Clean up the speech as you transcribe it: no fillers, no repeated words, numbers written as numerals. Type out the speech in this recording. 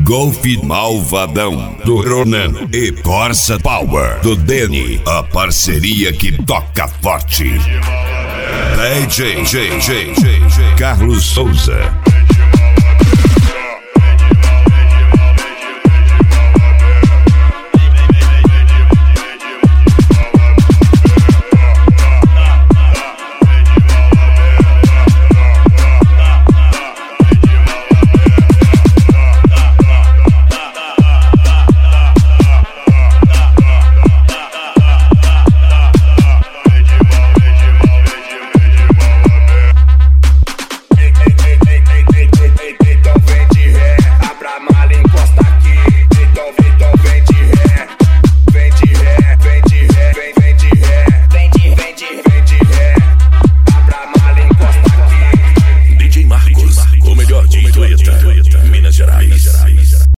Golf Malvadão, do Ronan, e Corsa Power, do Deni, a parceria que toca forte. DJ Carlos Souza.